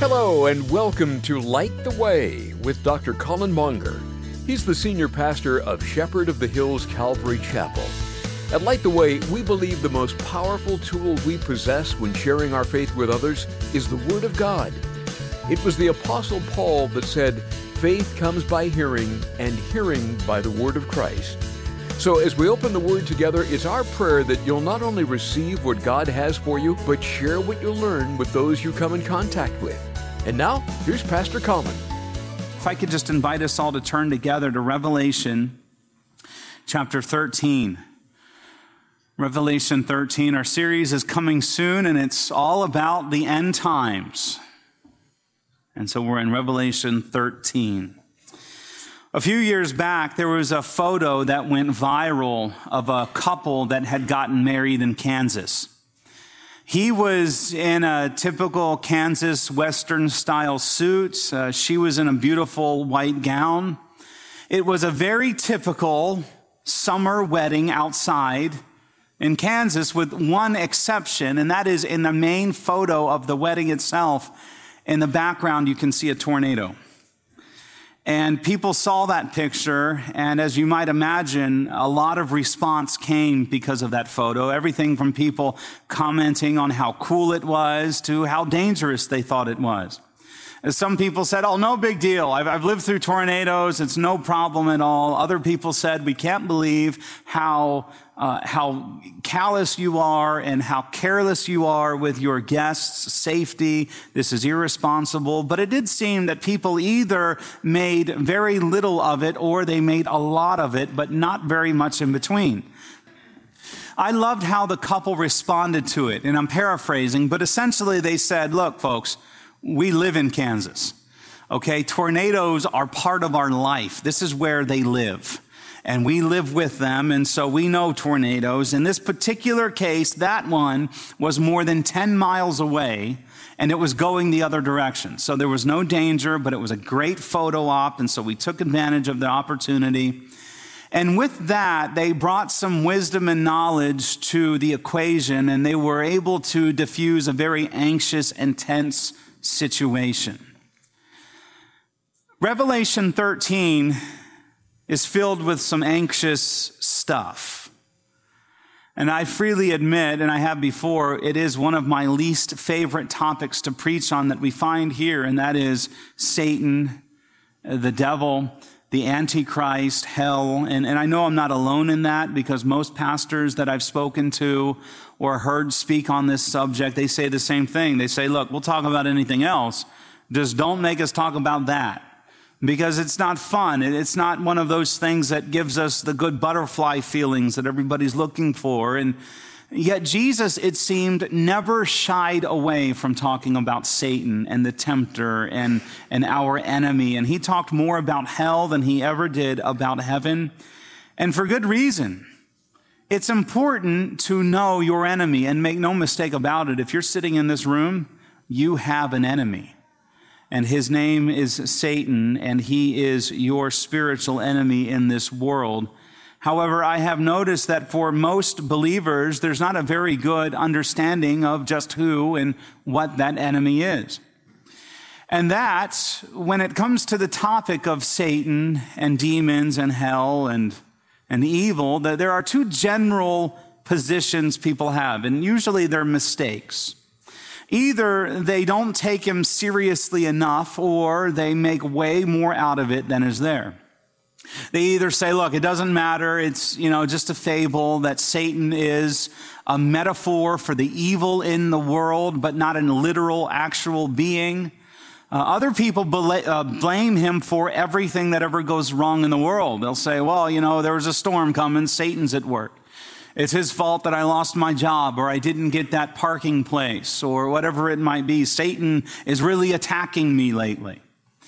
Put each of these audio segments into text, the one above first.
Hello and welcome to Light the Way with Dr. Colin Monger. He's the senior pastor of Shepherd of the Hills Calvary Chapel. At Light the Way, we believe the most powerful tool we possess when sharing our faith with others is the Word of God. It was the Apostle Paul that said, "Faith comes by hearing, and hearing by the Word of Christ." So as we open the Word together, it's our prayer that you'll not only receive what God has for you, but share what you learn with those you come in contact with. And now, here's Pastor Colin. If I could just invite us all to turn together to Revelation chapter 13. Revelation 13, our series is coming soon, and it's all about the end times. And so we're in Revelation 13. A few years back, there was a photo that went viral of a couple that had gotten married in Kansas. He was in a typical Kansas Western-style suit. She was in a beautiful white gown. It was a very typical summer wedding outside in Kansas with one exception, and that is in the main photo of the wedding itself. In the background, you can see a tornado. And people saw that picture, and as you might imagine, a lot of response came because of that photo. Everything from people commenting on how cool it was to how dangerous they thought it was. As some people said, "Oh, no big deal. I've lived through tornadoes. It's no problem at all." Other people said, "We can't believe how callous you are and how careless you are with your guests' safety. This is irresponsible." But it did seem that people either made very little of it or they made a lot of it, but not very much in between. I loved how the couple responded to it, and I'm paraphrasing, but essentially they said, "Look, folks, we live in Kansas, okay? Tornadoes are part of our life. This is where they live, and we live with them, and so we know tornadoes. In this particular case, that one was more than 10 miles away, and it was going the other direction. So there was no danger, but it was a great photo op, and so we took advantage of the opportunity. And with that, they brought some wisdom and knowledge to the equation, and they were able to diffuse a very anxious and tense situation. Revelation 13 is filled with some anxious stuff. And I freely admit, and I have before, it is one of my least favorite topics to preach on that we find here, and that is Satan, the devil, the Antichrist, hell. And I know I'm not alone in that, because most pastors that I've spoken to or heard speak on this subject, they say the same thing. They say, "Look, we'll talk about anything else. Just don't make us talk about that, because it's not fun. It's not one of those things that gives us the good butterfly feelings that everybody's looking for." And yet Jesus, it seemed, never shied away from talking about Satan and the tempter and our enemy. And he talked more about hell than he ever did about heaven. And for good reason. It's important to know your enemy, and make no mistake about it. If you're sitting in this room, you have an enemy. And his name is Satan, and he is your spiritual enemy in this world. However, I have noticed that for most believers, there's not a very good understanding of just who and what that enemy is. And that, when it comes to the topic of Satan and demons and hell and evil, that there are two general positions people have, and usually they're mistakes. Either they don't take him seriously enough, or they make way more out of it than is there. They either say, "Look, it doesn't matter. It's, just a fable, that Satan is a metaphor for the evil in the world, but not a literal, actual being." Other people blame him for everything that ever goes wrong in the world. They'll say, "Well, there was a storm coming. Satan's at work. It's his fault that I lost my job, or I didn't get that parking place," or whatever it might be. "Satan is really attacking me lately."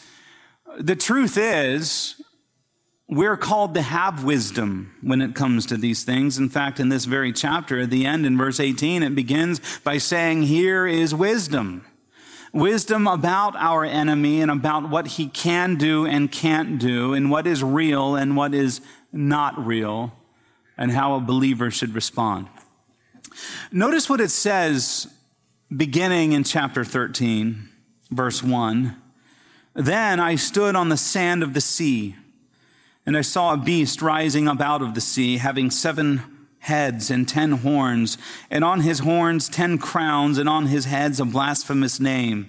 The truth is, we're called to have wisdom when it comes to these things. In fact, in this very chapter, at the end in verse 18, it begins by saying, "Here is wisdom." Wisdom about our enemy and about what he can do and can't do, and what is real and what is not real, and how a believer should respond. Notice what it says beginning in chapter 13. verse 1. Then I stood on the sand of the sea, and I saw a beast rising up out of the sea, having 7 heads and 10 horns, and on his horns 10 crowns, and on his heads a blasphemous name.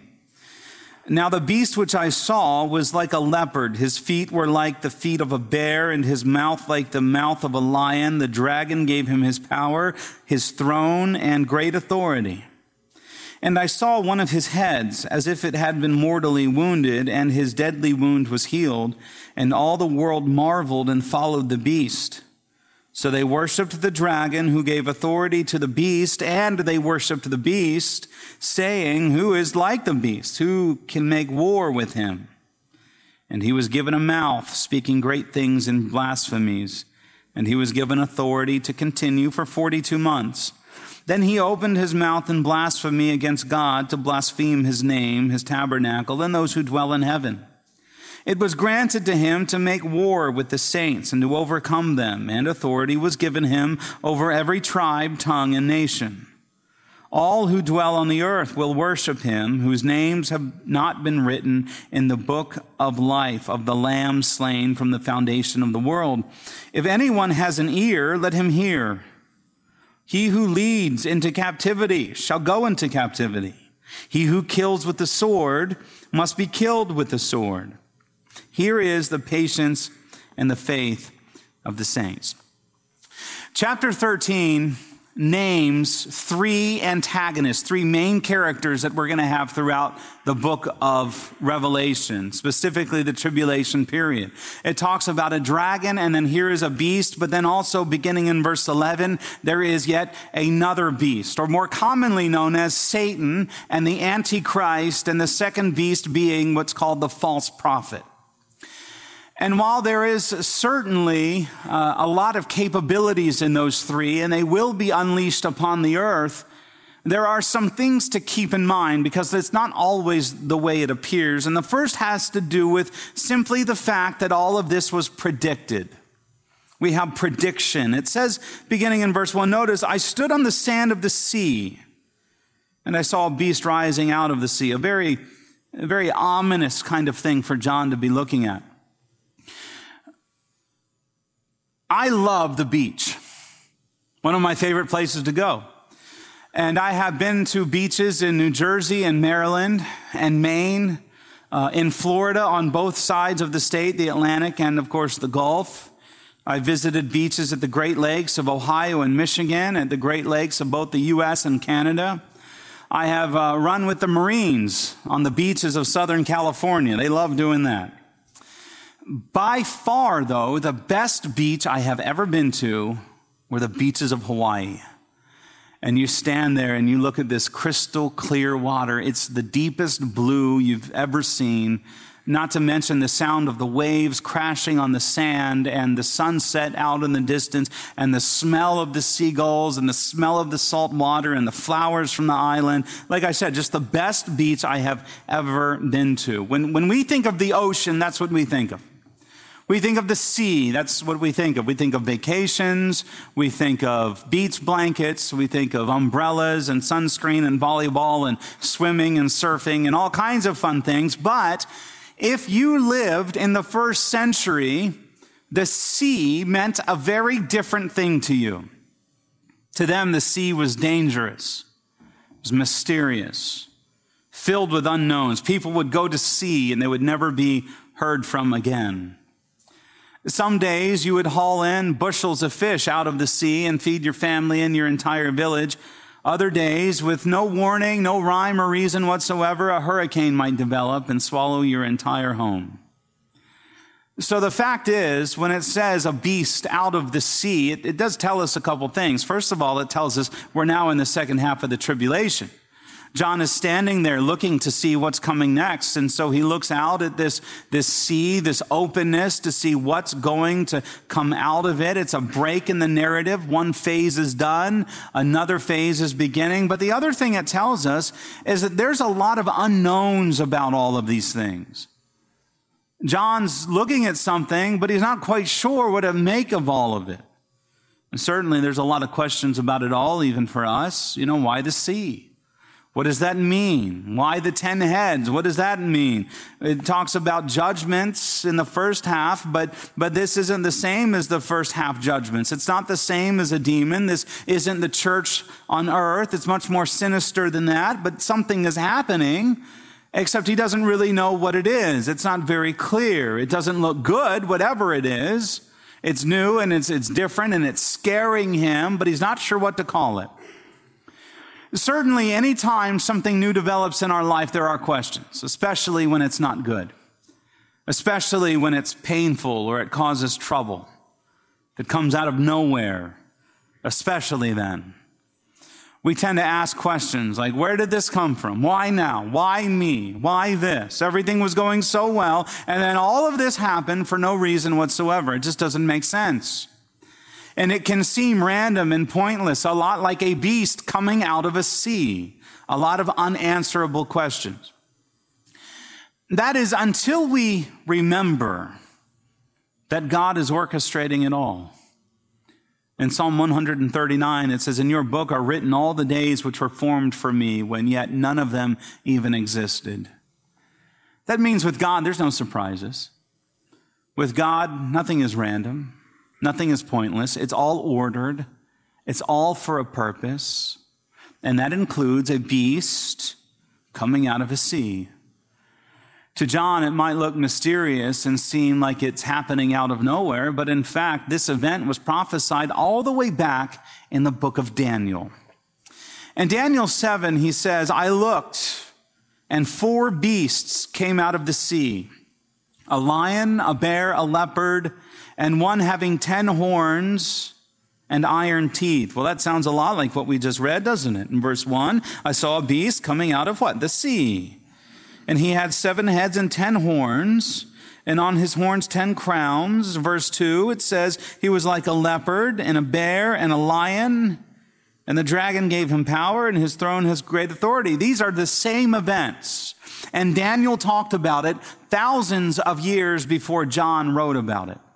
Now the beast which I saw was like a leopard. His feet were like the feet of a bear, and his mouth like the mouth of a lion. The dragon gave him his power, his throne, and great authority. And I saw one of his heads as if it had been mortally wounded, and his deadly wound was healed. And all the world marveled and followed the beast. So they worshiped the dragon who gave authority to the beast, and they worshiped the beast, saying, "Who is like the beast? Who can make war with him?" And he was given a mouth, speaking great things and blasphemies. And he was given authority to continue for 42 months. Then he opened his mouth in blasphemy against God, to blaspheme his name, his tabernacle, and those who dwell in heaven. It was granted to him to make war with the saints and to overcome them, and authority was given him over every tribe, tongue, and nation. All who dwell on the earth will worship him, whose names have not been written in the book of life of the Lamb slain from the foundation of the world. If anyone has an ear, let him hear. He who leads into captivity shall go into captivity. He who kills with the sword must be killed with the sword. Here is the patience and the faith of the saints. Chapter 13 names 3 antagonists, 3 main characters that we're going to have throughout the book of Revelation, specifically the tribulation period. It talks about a dragon, and then here is a beast, but then also beginning in verse 11, there is yet another beast, or more commonly known as Satan and the Antichrist, and the second beast being what's called the false prophet. And while there is certainly a lot of capabilities in those 3, and they will be unleashed upon the earth, there are some things to keep in mind because it's not always the way it appears. And the first has to do with simply the fact that all of this was predicted. We have prediction. It says, beginning in verse 1, notice, I stood on the sand of the sea, and I saw a beast rising out of the sea, a very ominous kind of thing for John to be looking at. I love the beach, one of my favorite places to go. And I have been to beaches in New Jersey and Maryland and Maine, in Florida on both sides of the state, the Atlantic and, of course, the Gulf. I visited beaches at the Great Lakes of Ohio and Michigan, at the Great Lakes of both the U.S. and Canada. I have run with the Marines on the beaches of Southern California. They love doing that. By far, though, the best beach I have ever been to were the beaches of Hawaii. And you stand there and you look at this crystal clear water. It's the deepest blue you've ever seen, not to mention the sound of the waves crashing on the sand and the sunset out in the distance and the smell of the seagulls and the smell of the salt water and the flowers from the island. Like I said, just the best beach I have ever been to. When we think of the ocean, that's what we think of. We think of the sea, that's what we think of. We think of vacations, we think of beach blankets, we think of umbrellas and sunscreen and volleyball and swimming and surfing and all kinds of fun things. But if you lived in the first century, the sea meant a very different thing to you. To them, the sea was dangerous, it was mysterious, filled with unknowns. People would go to sea and they would never be heard from again. Some days you would haul in bushels of fish out of the sea and feed your family and your entire village. Other days, with no warning, no rhyme or reason whatsoever, a hurricane might develop and swallow your entire home. So the fact is, when it says a beast out of the sea, it does tell us a couple things. First of all, it tells us we're now in the second half of the tribulation. John is standing there looking to see what's coming next. And so he looks out at this sea, this openness to see what's going to come out of it. It's a break in the narrative. One phase is done. Another phase is beginning. But the other thing it tells us is that there's a lot of unknowns about all of these things. John's looking at something, but he's not quite sure what to make of all of it. And certainly there's a lot of questions about it all, even for us. Why the sea? What does that mean? Why the 10 heads? What does that mean? It talks about judgments in the first half, but this isn't the same as the first half judgments. It's not the same as a demon. This isn't the church on earth. It's much more sinister than that, but something is happening, except he doesn't really know what it is. It's not very clear. It doesn't look good, whatever it is. It's new and it's different and it's scaring him, but he's not sure what to call it. Certainly, anytime something new develops in our life, there are questions, especially when it's not good, especially when it's painful or it causes trouble. If it comes out of nowhere, especially then. We tend to ask questions like, where did this come from? Why now? Why me? Why this? Everything was going so well, and then all of this happened for no reason whatsoever. It just doesn't make sense. And it can seem random and pointless, a lot like a beast coming out of a sea. A lot of unanswerable questions. That is until we remember that God is orchestrating it all. In Psalm 139, it says, "In your book are written all the days which were formed for me, when yet none of them even existed." That means with God, there's no surprises. With God, nothing is random. Nothing is pointless. It's all ordered. It's all for a purpose. And that includes a beast coming out of a sea. To John, it might look mysterious and seem like it's happening out of nowhere, but in fact, this event was prophesied all the way back in the book of Daniel. In Daniel 7, he says, "I looked, and 4 beasts came out of the sea, a lion, a bear, a leopard, and one having 10 horns and iron teeth." Well, that sounds a lot like what we just read, doesn't it? In verse 1, I saw a beast coming out of what? The sea. And he had 7 heads and 10 horns, and on his horns 10 crowns. Verse 2, it says, he was like a leopard and a bear and a lion, and the dragon gave him power, and his throne has great authority. These are the same events. And Daniel talked about it thousands of years before John wrote about it.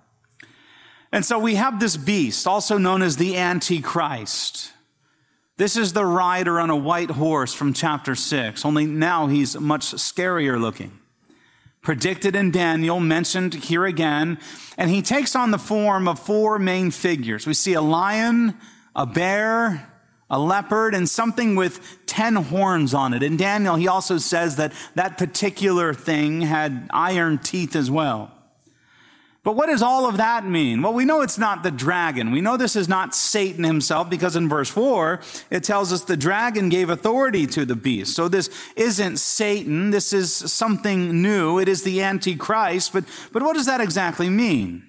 And so we have this beast, also known as the Antichrist. This is the rider on a white horse from chapter 6, only now he's much scarier looking. Predicted in Daniel, mentioned here again, and he takes on the form of 4 main figures. We see a lion, a bear, a leopard, and something with 10 horns on it. In Daniel, he also says that that particular thing had iron teeth as well. But what does all of that mean? Well, we know it's not the dragon. We know this is not Satan himself, because in verse 4, it tells us the dragon gave authority to the beast. So this isn't Satan. This is something new. It is the Antichrist. But what does that exactly mean?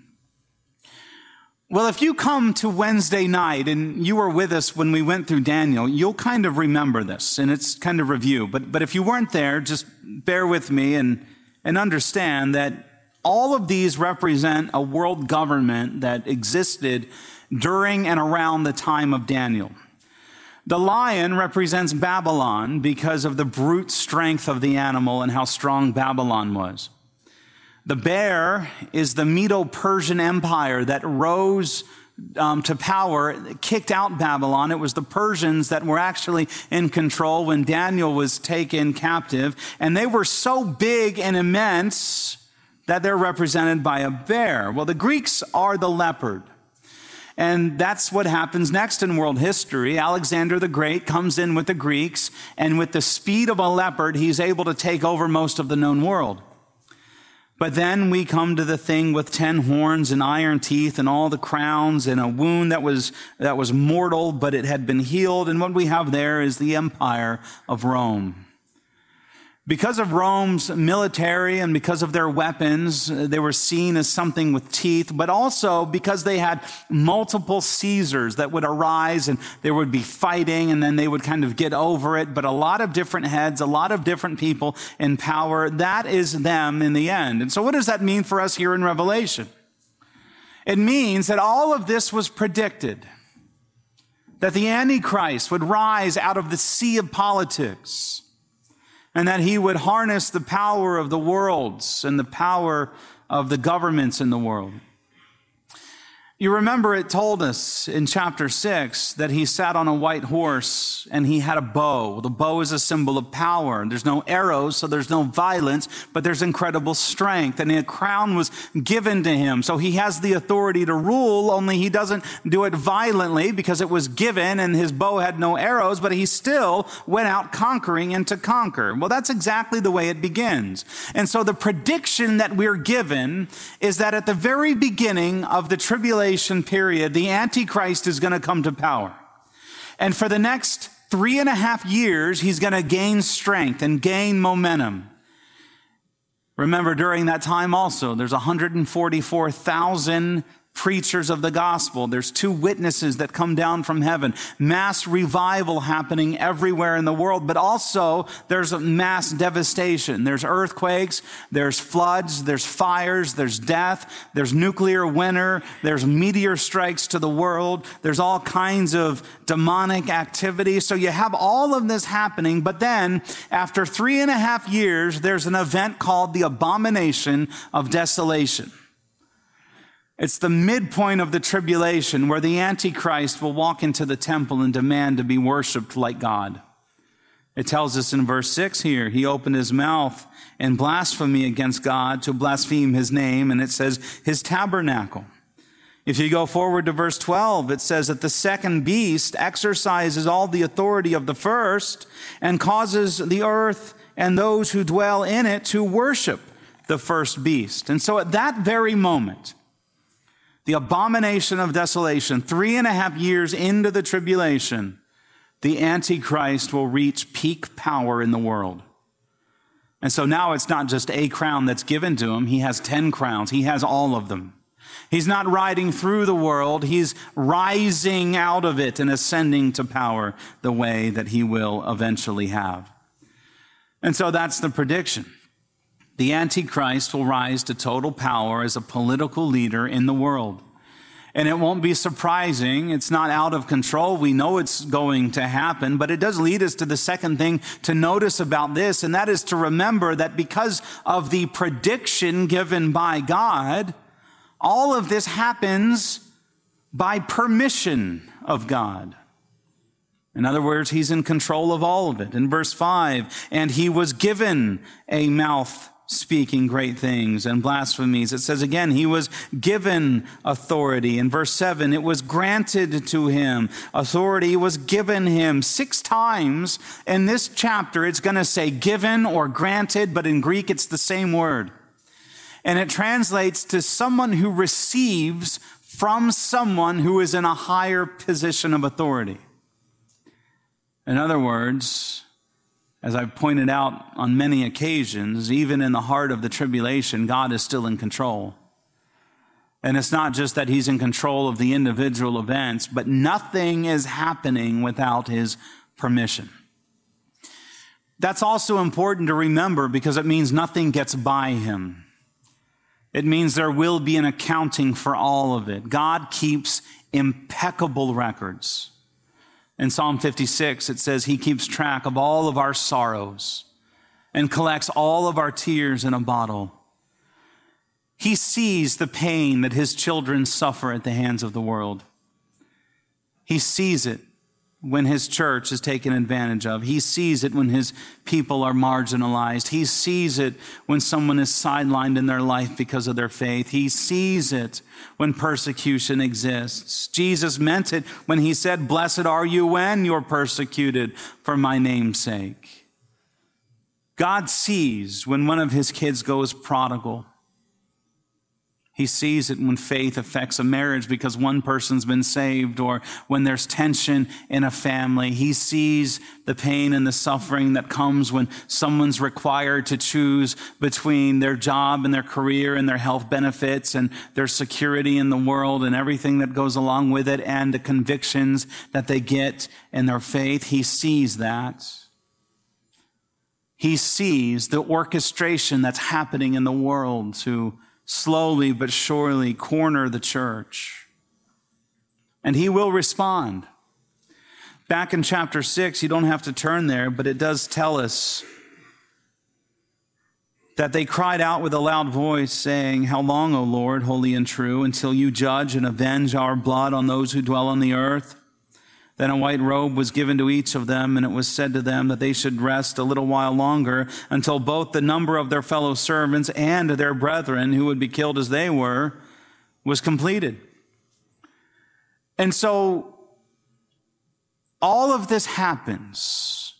Well, if you come to Wednesday night and you were with us when we went through Daniel, you'll kind of remember this, and it's kind of review. But if you weren't there, just bear with me and understand that all of these represent a world government that existed during and around the time of Daniel. The lion represents Babylon because of the brute strength of the animal and how strong Babylon was. The bear is the Medo-Persian Empire that rose to power, kicked out Babylon. It was the Persians that were actually in control when Daniel was taken captive. And they were so big and immense that they're represented by a bear. Well, the Greeks are the leopard. And that's what happens next in world history. Alexander the Great comes in with the Greeks, and with the speed of a leopard, he's able to take over most of the known world. But then we come to the thing with 10 horns and iron teeth and all the crowns and a wound that was mortal, but it had been healed. And what we have there is the empire of Rome. Because of Rome's military and because of their weapons, they were seen as something with teeth, but also because they had multiple Caesars that would arise and there would be fighting and then they would kind of get over it. But a lot of different heads, a lot of different people in power, that is them in the end. And so what does that mean for us here in Revelation? It means that all of this was predicted, that the Antichrist would rise out of the sea of politics, and that he would harness the power of the worlds and the power of the governments in the world. You remember it told us in chapter 6 that he sat on a white horse and he had a bow. The bow is a symbol of power. There's no arrows, so there's no violence, but there's incredible strength. And a crown was given to him. So he has the authority to rule, only he doesn't do it violently because it was given and his bow had no arrows, but he still went out conquering and to conquer. Well, that's exactly the way it begins. And so the prediction that we're given is that at the very beginning of the tribulation period, the Antichrist is going to come to power. And for the next 3.5 years, he's going to gain strength and gain momentum. Remember, during that time also, there's 144,000 preachers of the gospel. There's 2 witnesses that come down from heaven. Mass revival happening everywhere in the world, but also there's a mass devastation. There's earthquakes, there's floods, there's fires, there's death, there's nuclear winter, there's meteor strikes to the world, there's all kinds of demonic activity. So you have all of this happening, but then after 3.5 years, there's an event called the Abomination of Desolation. It's the midpoint of the tribulation where the Antichrist will walk into the temple and demand to be worshiped like God. It tells us in verse 6 here, he opened his mouth in blasphemy against God to blaspheme his name, and it says his tabernacle. If you go forward to verse 12, it says that the second beast exercises all the authority of the first and causes the earth and those who dwell in it to worship the first beast. And so at that very moment, the abomination of desolation, 3.5 years into the tribulation, the Antichrist will reach peak power in the world. And so now it's not just a crown that's given to him. He has 10 crowns. He has all of them. He's not riding through the world. He's rising out of it and ascending to power the way that he will eventually have. And so that's the prediction. The Antichrist will rise to total power as a political leader in the world. And it won't be surprising. It's not out of control. We know it's going to happen, but it does lead us to the second thing to notice about this, and that is to remember that because of the prediction given by God, all of this happens by permission of God. In other words, he's in control of all of it. In verse 5, and he was given a mouth speaking great things and blasphemies. It says again, he was given authority. In verse 7, it was granted to him. Authority was given him. 6 times in this chapter, it's going to say given or granted, but in Greek, it's the same word. And it translates to someone who receives from someone who is in a higher position of authority. In other words, as I've pointed out on many occasions, even in the heart of the tribulation, God is still in control. And it's not just that he's in control of the individual events, but nothing is happening without his permission. That's also important to remember because it means nothing gets by him. It means there will be an accounting for all of it. God keeps impeccable records. In Psalm 56, it says he keeps track of all of our sorrows and collects all of our tears in a bottle. He sees the pain that his children suffer at the hands of the world. He sees it when his church is taken advantage of. He sees it when his people are marginalized. He sees it when someone is sidelined in their life because of their faith. He sees it when persecution exists. Jesus meant it when he said, "Blessed are you when you're persecuted for my name's sake." God sees when one of his kids goes prodigal. He sees it when faith affects a marriage because one person's been saved, or when there's tension in a family. He sees the pain and the suffering that comes when someone's required to choose between their job and their career and their health benefits and their security in the world and everything that goes along with it and the convictions that they get in their faith. He sees that. He sees the orchestration that's happening in the world to slowly but surely corner the church. And he will respond. Back in chapter 6, you don't have to turn there, but it does tell us that they cried out with a loud voice, saying, "How long, O Lord, holy and true, until you judge and avenge our blood on those who dwell on the earth?" Then a white robe was given to each of them, and it was said to them that they should rest a little while longer until both the number of their fellow servants and their brethren, who would be killed as they were, was completed. And so all of this happens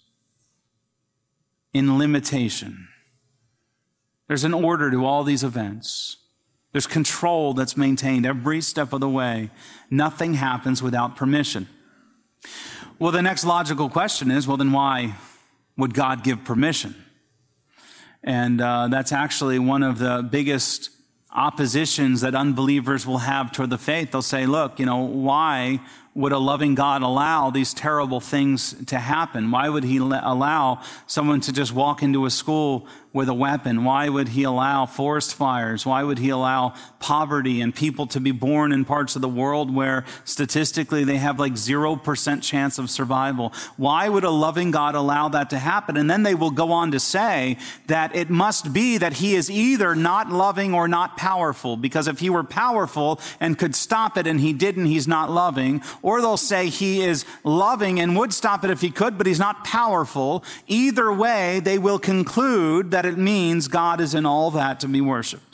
in limitation. There's an order to all these events. There's control that's maintained every step of the way. Nothing happens without permission. Well, the next logical question is, well, then why would God give permission? And that's actually one of the biggest oppositions that unbelievers will have toward the faith. They'll say, look, why would a loving God allow these terrible things to happen? Why would he allow someone to just walk into a school with a weapon? Why would he allow forest fires? Why would he allow poverty and people to be born in parts of the world where statistically they have like 0% chance of survival? Why would a loving God allow that to happen? And then they will go on to say that it must be that he is either not loving or not powerful, because if he were powerful and could stop it and he didn't, he's not loving. Or they'll say he is loving and would stop it if he could, but he's not powerful. Either way, they will conclude that it means God is in all that to be worshiped.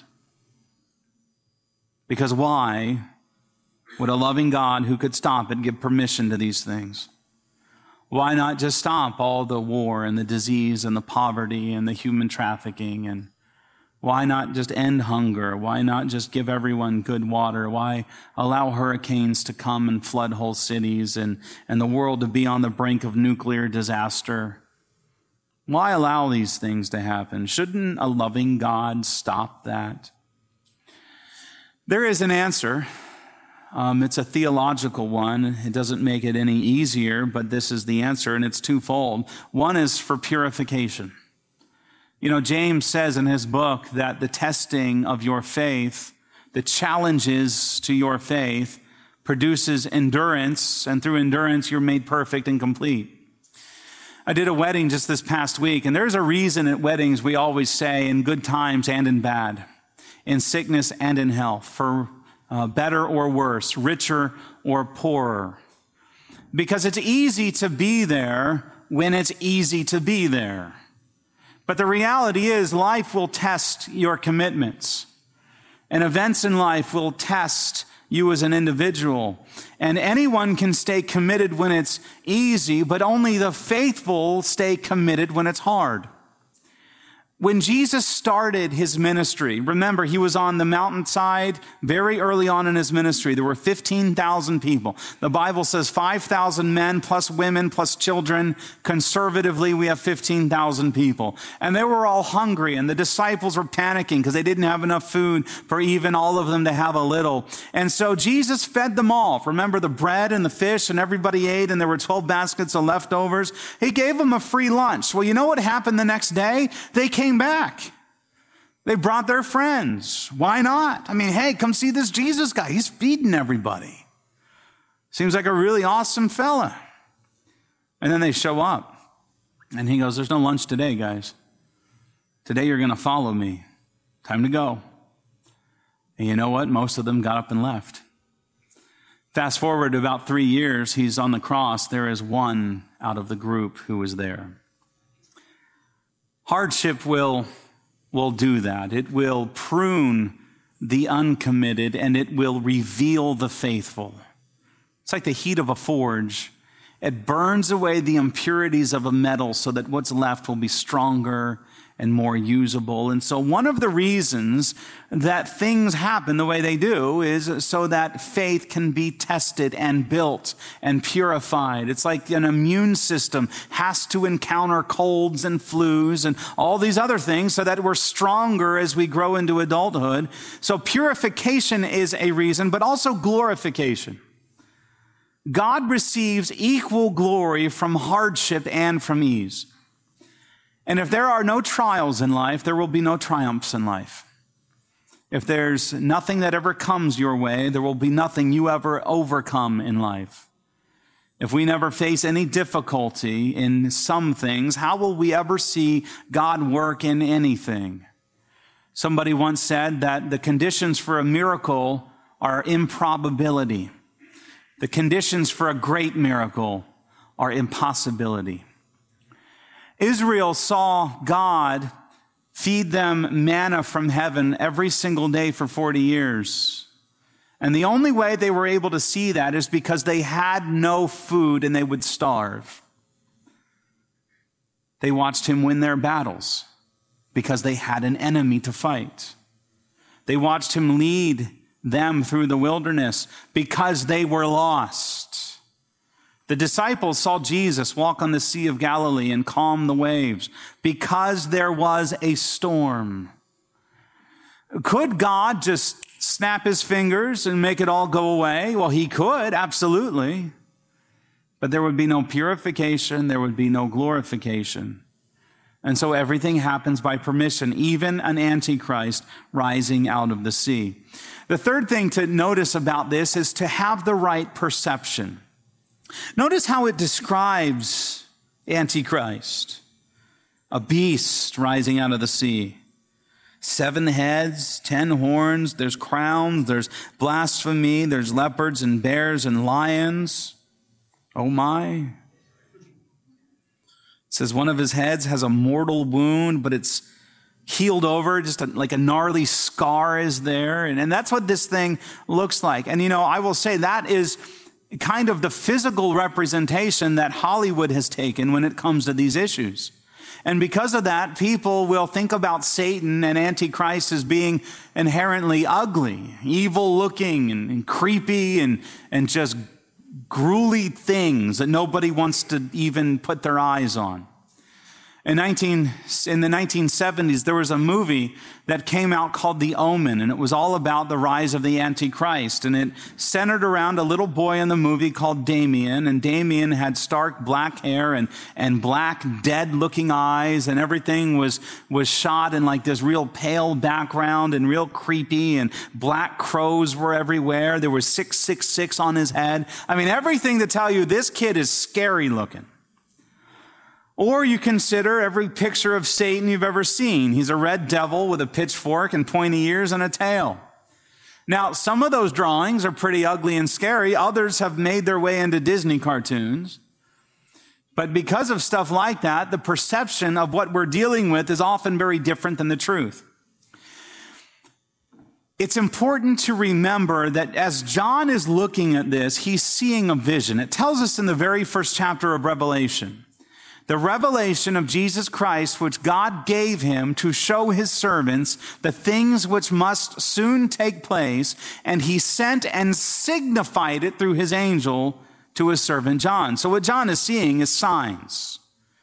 Because why would a loving God who could stop it give permission to these things? Why not just stop all the war and the disease and the poverty and the human trafficking? And why not just end hunger? Why not just give everyone good water? Why allow hurricanes to come and flood whole cities and the world to be on the brink of nuclear disaster? Why allow these things to happen? Shouldn't a loving God stop that? There is an answer. It's a theological one. It doesn't make it any easier, but this is the answer, and it's twofold. One is for purification. James says in his book that the testing of your faith, the challenges to your faith, produces endurance, and through endurance you're made perfect and complete. I did a wedding just this past week, and there's a reason at weddings we always say in good times and in bad, in sickness and in health, for better or worse, richer or poorer. Because it's easy to be there when it's easy to be there. But the reality is life will test your commitments, and events in life will test you as an individual. And anyone can stay committed when it's easy, but only the faithful stay committed when it's hard. When Jesus started his ministry, remember, he was on the mountainside very early on in his ministry. There were 15,000 people. The Bible says 5,000 men plus women plus children. Conservatively, we have 15,000 people. And they were all hungry, and the disciples were panicking because they didn't have enough food for even all of them to have a little. And so Jesus fed them all. Remember the bread and the fish, and everybody ate, and there were 12 baskets of leftovers. He gave them a free lunch. Well, you know what happened the next day? They came back. They brought their friends. Why not? Hey, come see this Jesus guy. He's feeding everybody. Seems like a really awesome fella. And then they show up, and he goes, "There's no lunch today, guys. Today you're going to follow me. Time to go." And you know what? Most of them got up and left. Fast forward to about 3 years, he's on the cross. There is one out of the group who was there. Hardship will do that. It will prune the uncommitted, and it will reveal the faithful. It's like the heat of a forge. It burns away the impurities of a metal so that what's left will be stronger and more usable. And so one of the reasons that things happen the way they do is so that faith can be tested and built and purified. It's like an immune system has to encounter colds and flus and all these other things so that we're stronger as we grow into adulthood. So purification is a reason, but also glorification. God receives equal glory from hardship and from ease. And if there are no trials in life, there will be no triumphs in life. If there's nothing that ever comes your way, there will be nothing you ever overcome in life. If we never face any difficulty in some things, how will we ever see God work in anything? Somebody once said that the conditions for a miracle are improbability. The conditions for a great miracle are impossibility. Israel saw God feed them manna from heaven every single day for 40 years. And the only way they were able to see that is because they had no food and they would starve. They watched him win their battles because they had an enemy to fight. They watched him lead them through the wilderness because they were lost. The disciples saw Jesus walk on the Sea of Galilee and calm the waves because there was a storm. Could God just snap his fingers and make it all go away? Well, he could, absolutely. But there would be no purification, there would be no glorification. And so everything happens by permission, even an antichrist rising out of the sea. The third thing to notice about this is to have the right perception. Notice how it describes Antichrist, a beast rising out of the sea. 7 heads, 10 horns, there's crowns, there's blasphemy, there's leopards and bears and lions. Oh my. It says one of his heads has a mortal wound, but it's healed over, just like a gnarly scar is there. And that's what this thing looks like. And I will say that is kind of the physical representation that Hollywood has taken when it comes to these issues. And because of that, people will think about Satan and Antichrist as being inherently ugly, evil looking and creepy and just gruely things that nobody wants to even put their eyes on. In the 1970s, there was a movie that came out called The Omen, and it was all about the rise of the Antichrist. And it centered around a little boy in the movie called Damien, and Damien had stark black hair and black, dead-looking eyes, and everything was shot in like this real pale background and real creepy, and black crows were everywhere. There was 666 on his head. I mean, everything to tell you this kid is scary looking. Or you consider every picture of Satan you've ever seen. He's a red devil with a pitchfork and pointy ears and a tail. Now, some of those drawings are pretty ugly and scary. Others have made their way into Disney cartoons. But because of stuff like that, the perception of what we're dealing with is often very different than the truth. It's important to remember that as John is looking at this, he's seeing a vision. It tells us in the very first chapter of Revelation, the revelation of Jesus Christ, which God gave him to show his servants the things which must soon take place, and he sent and signified it through his angel to his servant John. So what John is seeing is signs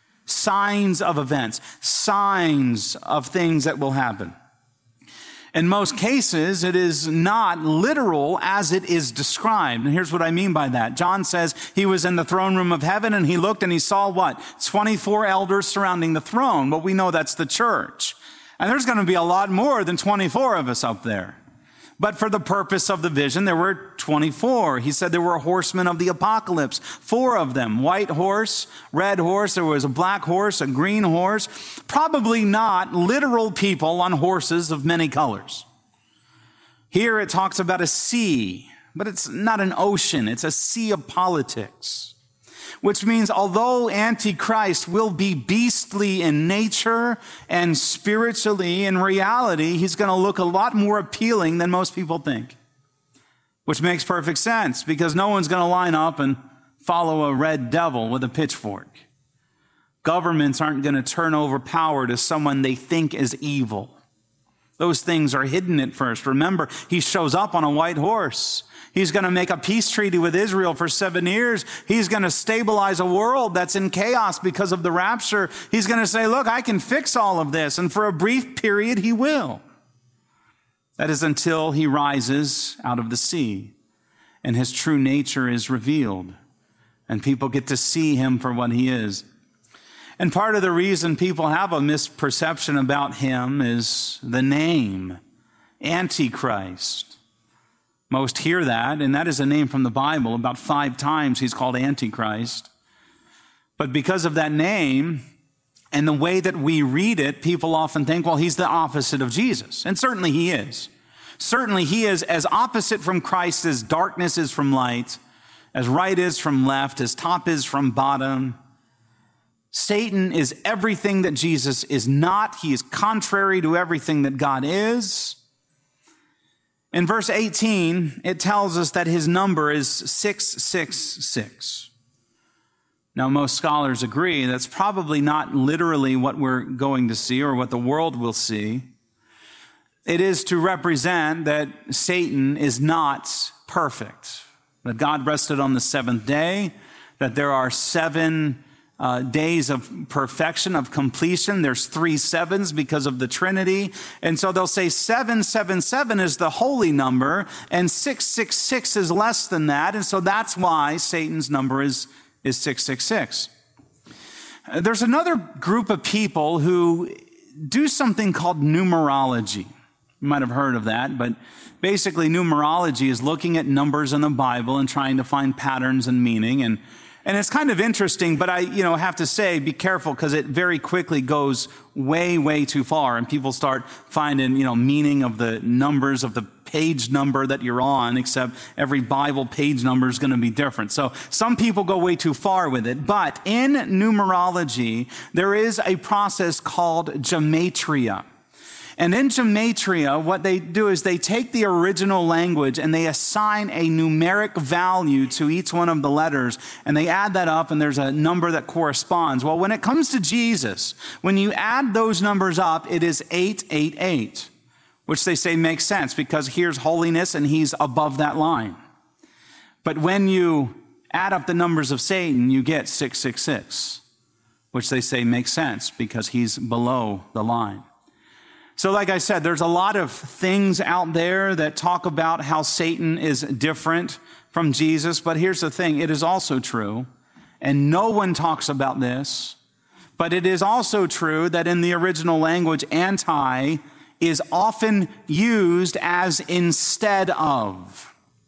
of events, signs of things that will happen. In most cases, it is not literal as it is described. And here's what I mean by that. John says he was in the throne room of heaven and he looked and he saw what? 24 elders surrounding the throne. Well, we know that's the church. And there's going to be a lot more than 24 of us up there. But for the purpose of the vision, there were 24. He said there were horsemen of the apocalypse, 4 of them. White horse, red horse, there was a black horse, a green horse. Probably not literal people on horses of many colors. Here it talks about a sea, but it's not an ocean. It's a sea of politics. Which means although Antichrist will be beastly in nature and spiritually, in reality, he's going to look a lot more appealing than most people think. Which makes perfect sense because no one's going to line up and follow a red devil with a pitchfork. Governments aren't going to turn over power to someone they think is evil. Those things are hidden at first. Remember, he shows up on a white horse. He's going to make a peace treaty with Israel for 7 years. He's going to stabilize a world that's in chaos because of the rapture. He's going to say, look, I can fix all of this. And for a brief period, he will. That is until he rises out of the sea and his true nature is revealed and people get to see him for what he is. And part of the reason people have a misperception about him is the name, Antichrist. Most hear that, and that is a name from the Bible. About 5 times he's called Antichrist. But because of that name, And the way that we read it, people often think, well, he's the opposite of Jesus. And certainly he is. Certainly he is as opposite from Christ as darkness is from light, as right is from left, as top is from bottom. Satan is everything that Jesus is not. He is contrary to everything that God is. In verse 18, it tells us that his number is 666. Now, most scholars agree that's probably not literally what we're going to see or what the world will see. It is to represent that Satan is not perfect, that God rested on the seventh day, that there are 7 days of perfection, of completion. There's 3 sevens because of the Trinity. And so they'll say 777 is the holy number and 666 is less than that. And so that's why Satan's number is 666. There's another group of people who do something called numerology. You might have heard of that, but basically numerology is looking at numbers in the Bible and trying to find patterns and meaning. And it's kind of interesting, but I have to say, be careful because it very quickly goes way, way too far. And people start finding, meaning of the numbers of the page number that you're on, except every Bible page number is going to be different. So some people go way too far with it. But in numerology, there is a process called gematria. And in gematria, what they do is they take the original language and they assign a numeric value to each one of the letters, and they add that up, and there's a number that corresponds. Well, when it comes to Jesus, when you add those numbers up, it is 888, which they say makes sense because here's holiness and he's above that line. But when you add up the numbers of Satan, you get 666, which they say makes sense because he's below the line. So like I said, there's a lot of things out there that talk about how Satan is different from Jesus. But here's the thing. It is also true, and no one talks about this, but it is also true that in the original language, anti is often used as instead of.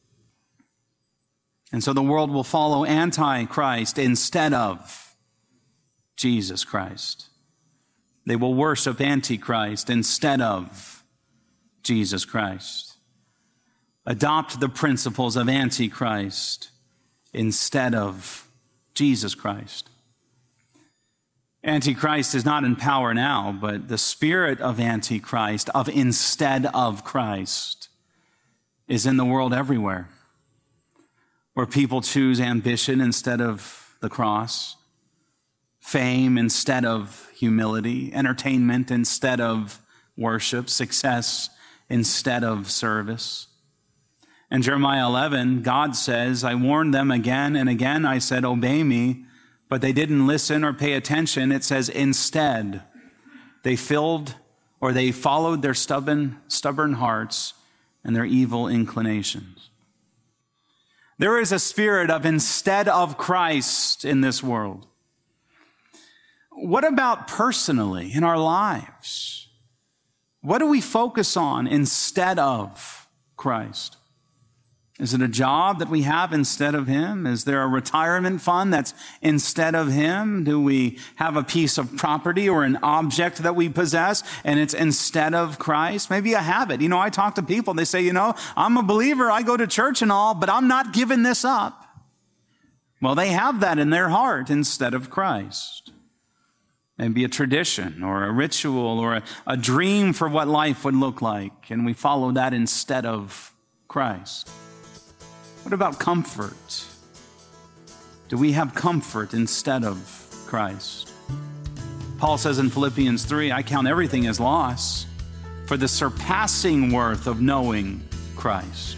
And so the world will follow Antichrist instead of Jesus Christ. They will worship Antichrist instead of Jesus Christ. Adopt the principles of Antichrist instead of Jesus Christ. Antichrist is not in power now, but the spirit of Antichrist, of instead of Christ, is in the world everywhere, where people choose ambition instead of the cross, fame instead of humility, entertainment instead of worship, success instead of service. In Jeremiah 11, God says, I warned them again and again. I said, obey me, but they didn't listen or pay attention. It says, instead, they followed their stubborn hearts and their evil inclinations. There is a spirit of instead of Christ in this world. What about personally in our lives? What do we focus on instead of Christ? Is it a job that we have instead of him? Is there a retirement fund that's instead of him? Do we have a piece of property or an object that we possess and it's instead of Christ? Maybe a habit. I talk to people, they say, I'm a believer, I go to church and all, but I'm not giving this up. Well, they have that in their heart instead of Christ. Maybe a tradition or a ritual or a dream for what life would look like, and we follow that instead of Christ. What about comfort? Do we have comfort instead of Christ? Paul says in Philippians 3, I count everything as loss for the surpassing worth of knowing Christ.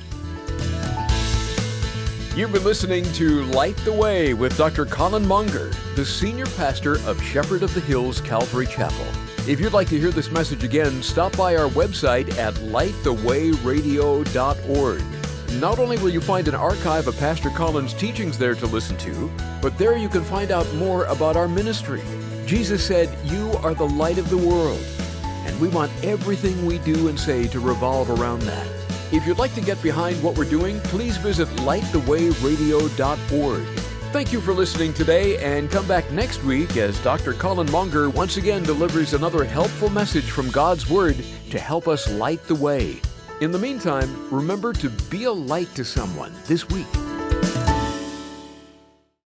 You've been listening to Light the Way with Dr. Colin Monger, the senior pastor of Shepherd of the Hills Calvary Chapel. If you'd like to hear this message again, stop by our website at lightthewayradio.org. Not only will you find an archive of Pastor Colin's teachings there to listen to, but there you can find out more about our ministry. Jesus said, you are the light of the world, and we want everything we do and say to revolve around that. If you'd like to get behind what we're doing, please visit lightthewayradio.org. Thank you for listening today, and come back next week as Dr. Colin Monger once again delivers another helpful message from God's Word to help us light the way. In the meantime, remember to be a light to someone this week.